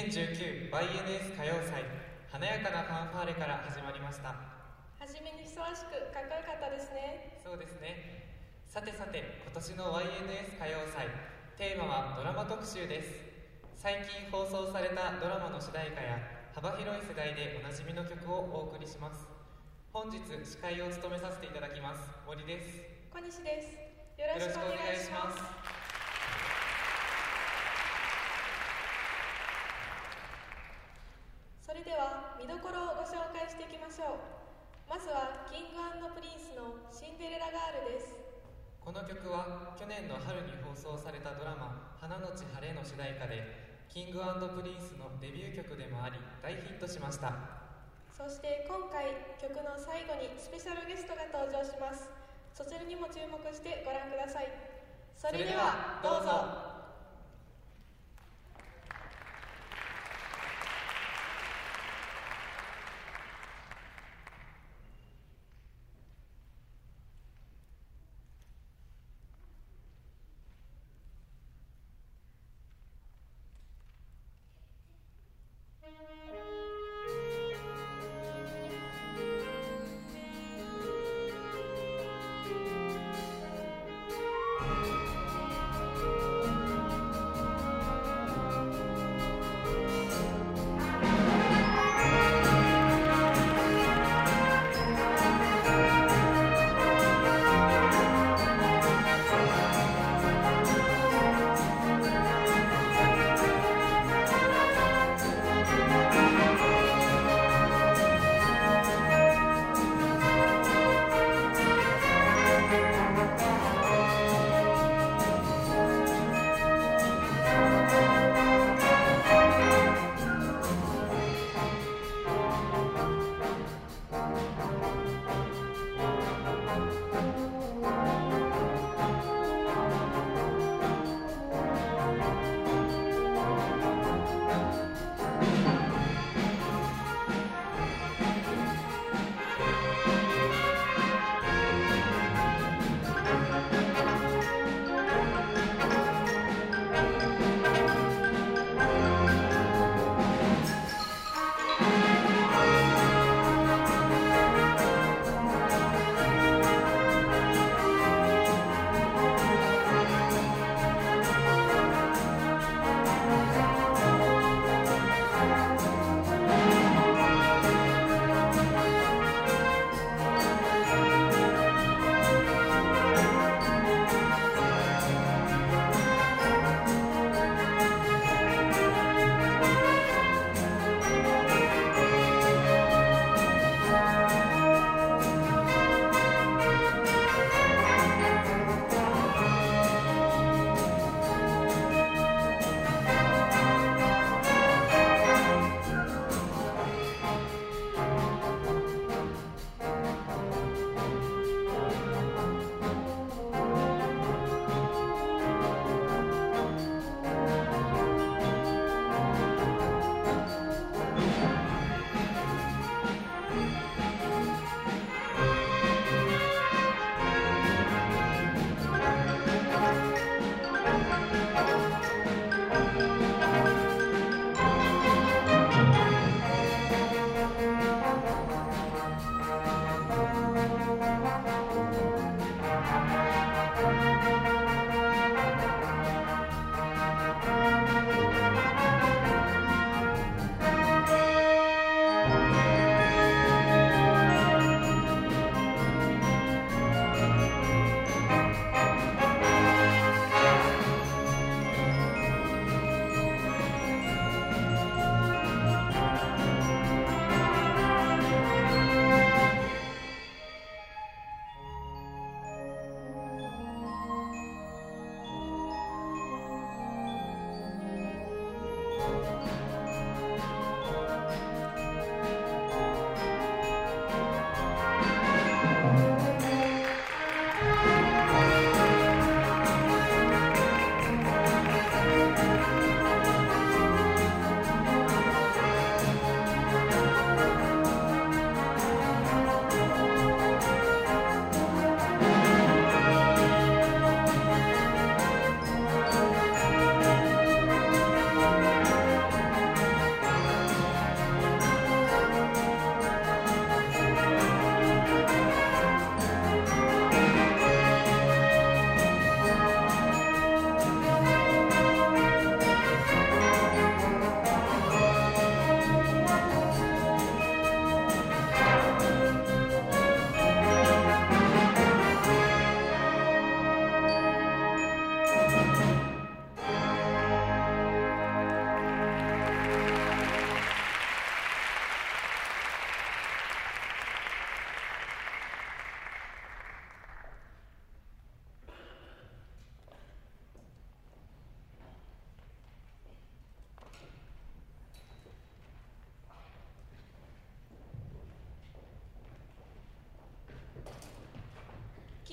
2019YNS 歌謡祭華やかなファンファーレから始まりました。 はじめにふさわしくかっこよかったですね。 そうですね。さて今年の YNS 歌謡祭テーマはドラマ特集です。最近放送されたドラマの主題歌や幅広い世代でおなじみの曲をお送りします。本日司会を務めさせていただきます森です。 小西です。よろしくお願いします。それでは見どころをご紹介していきましょう。まずはキング&プリンスのシンデレラガールです。 この曲は去年の春に放送されたドラマ花のち晴れの主題歌でキング&プリンスのデビュー曲でもあり大ヒットしました。 そして今回曲の最後にスペシャルゲストが登場します。そちらにも注目してご覧ください。それではどうぞ。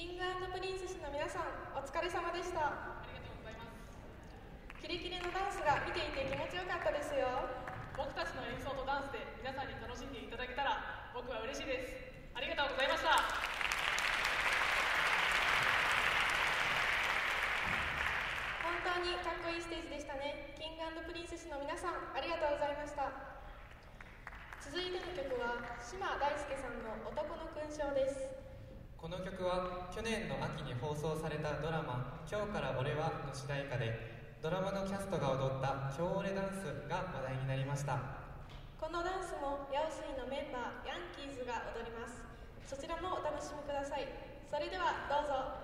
キング&プリンセスの皆さん、お疲れ様でした。 ありがとうございます。 キレキレのダンスが見ていて気持ちよかったですよ。 僕たちの演奏とダンスで皆さんに楽しんでいただけたら僕は嬉しいです。ありがとうございました。 本当にかっこいいステージでしたね。キング&プリンセスの皆さん、ありがとうございました。続いての曲は島大輔さんの男の勲章です。 この曲は去年の秋に放送されたドラマ「今日から俺は」の主題歌で、ドラマのキャストが踊った今日俺ダンスが話題になりました。 このダンスもヤオスイのメンバーヤンキーズが踊ります。そちらもお楽しみください。それではどうぞ。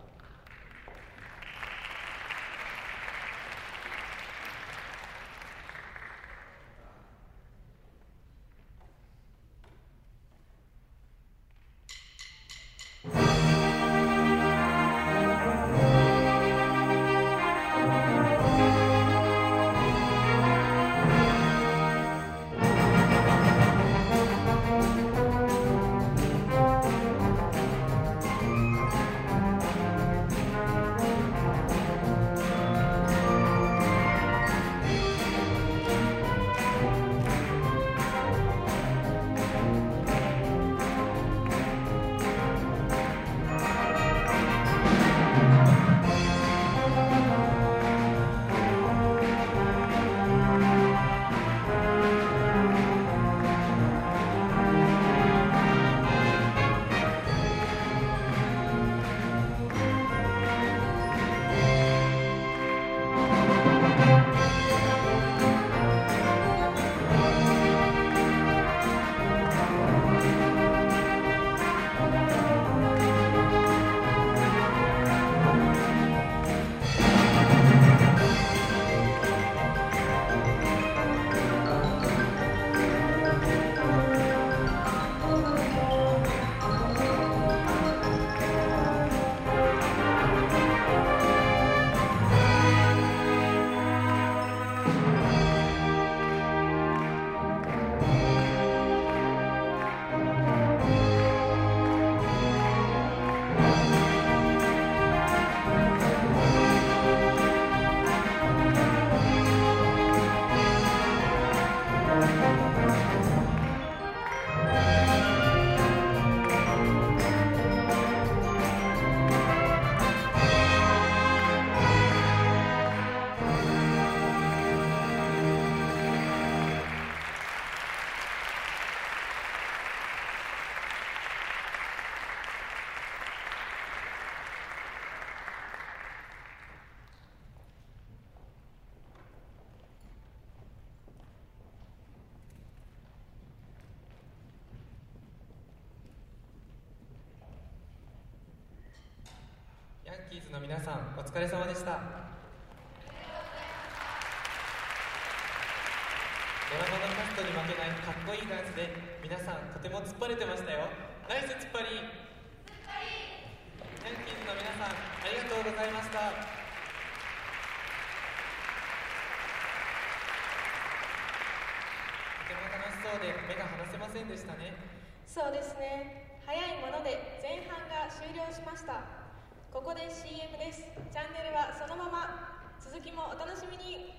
ヤンキーズの皆さん、お疲れ様でした。ドラマのキャストに負けないかっこいいダンスで皆さんとても突っ張れてましたよ。ナイス突っ張り。ヤンキーズの皆さん、ありがとうございました。とても楽しそうで目が離せませんでしたね。 そうですね。早いもので前半が終了しました。ここで CM です。チャンネルはそのまま。続きもお楽しみに。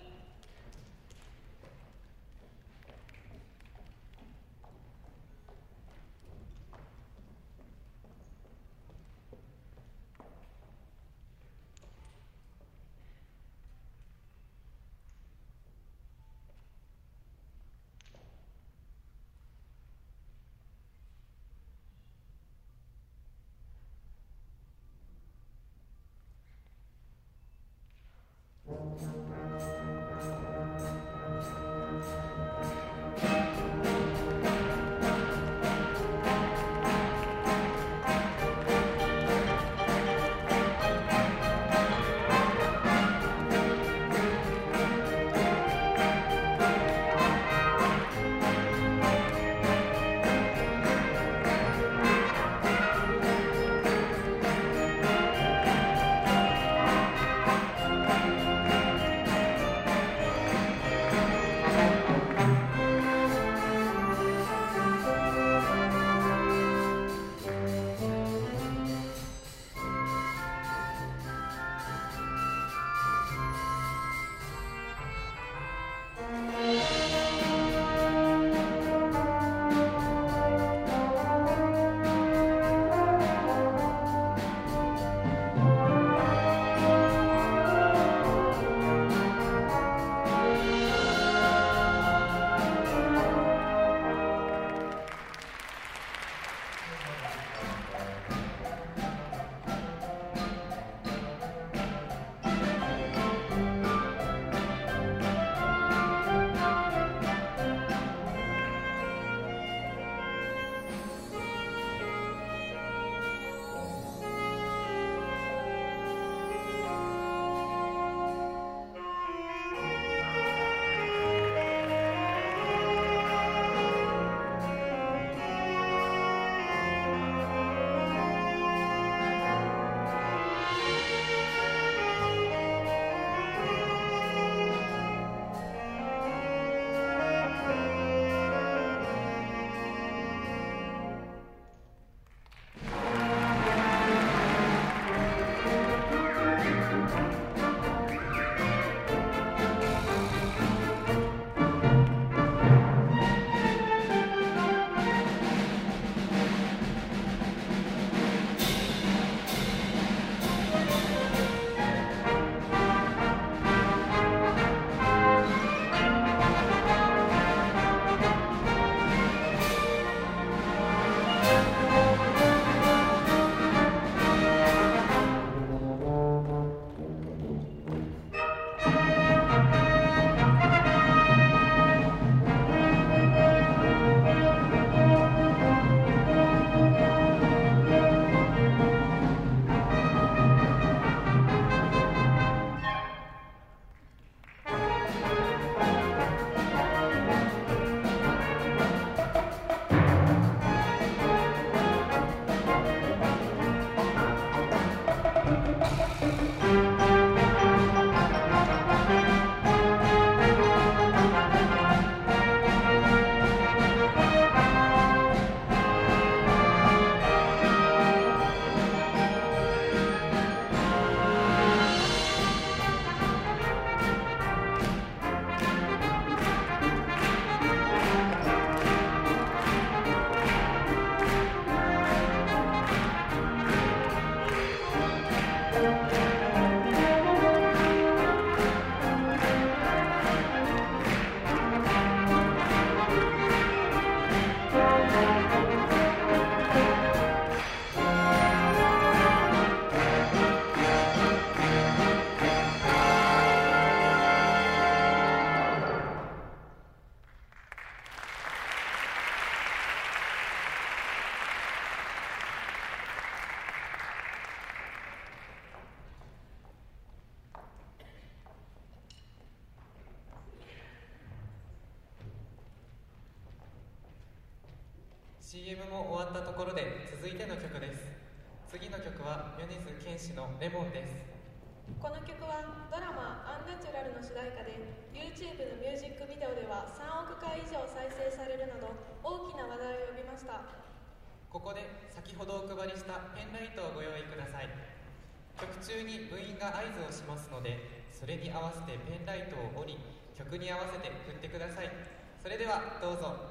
CM も終わったところで続いての曲です。次の曲は米津玄師のレモンです。 この曲はドラマアンナチュラルの主題歌で YouTube のミュージックビデオでは3億回以上再生されるなど大きな話題を呼びました。 ここで先ほどお配りしたペンライトをご用意ください。曲中に部員が合図をしますので、それに合わせてペンライトを折り、曲に合わせて振ってください。それではどうぞ。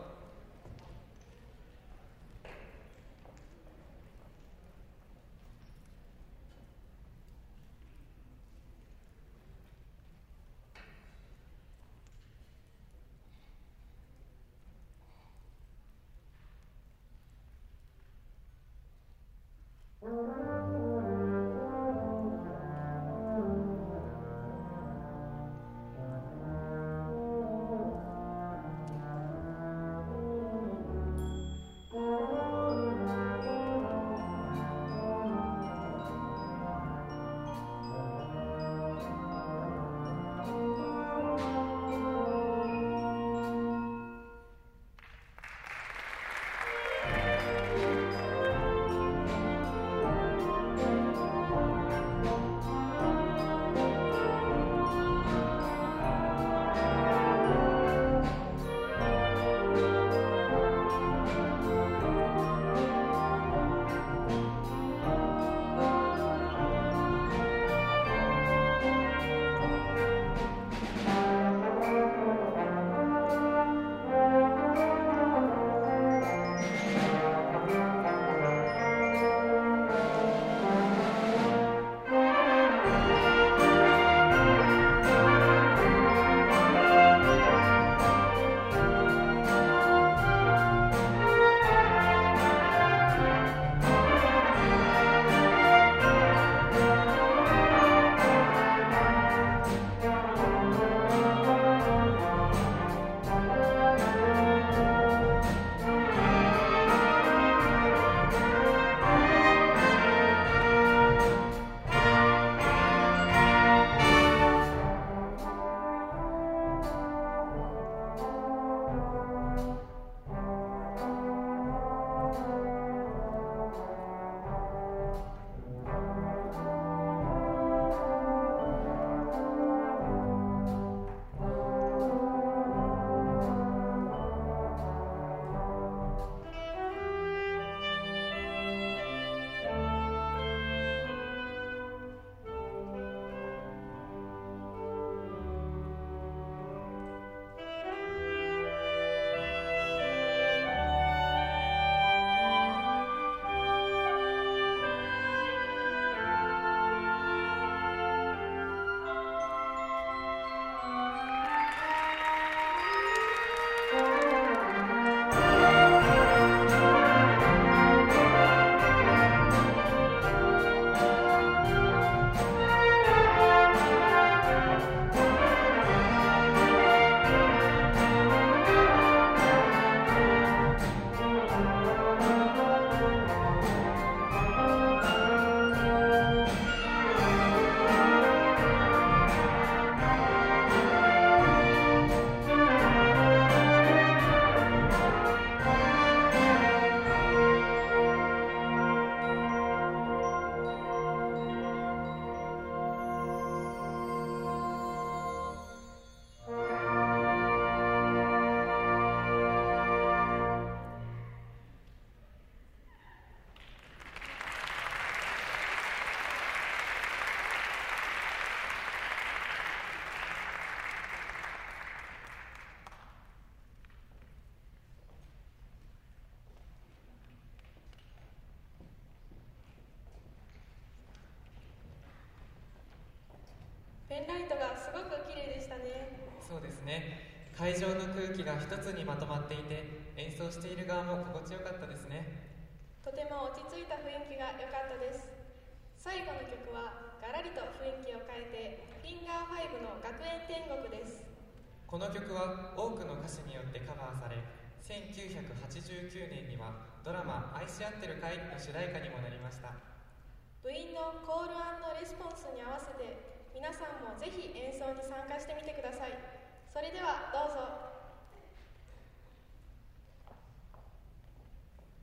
ペンライトがすごく綺麗でしたね。 そうですね。会場の空気が一つにまとまっていて、演奏している側も心地よかったですね。 とても落ち着いた雰囲気が良かったです。最後の曲はガラリと雰囲気を変えてフィンガー5の学園天国です。 この曲は多くの歌手によってカバーされ、1989年にはドラマ「愛し合ってるかい?」の主題歌にもなりました。 部員のコール&レスポンスに合わせて皆さんもぜひ演奏に参加してみてください。それではどうぞ。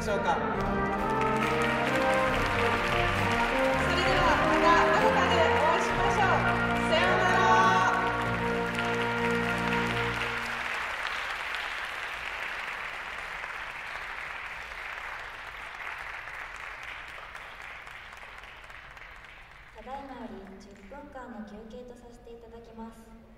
しょうか。 それではまたどこかでお会いしましょう。さようなら。 ただいまより10分間の休憩とさせていただきます。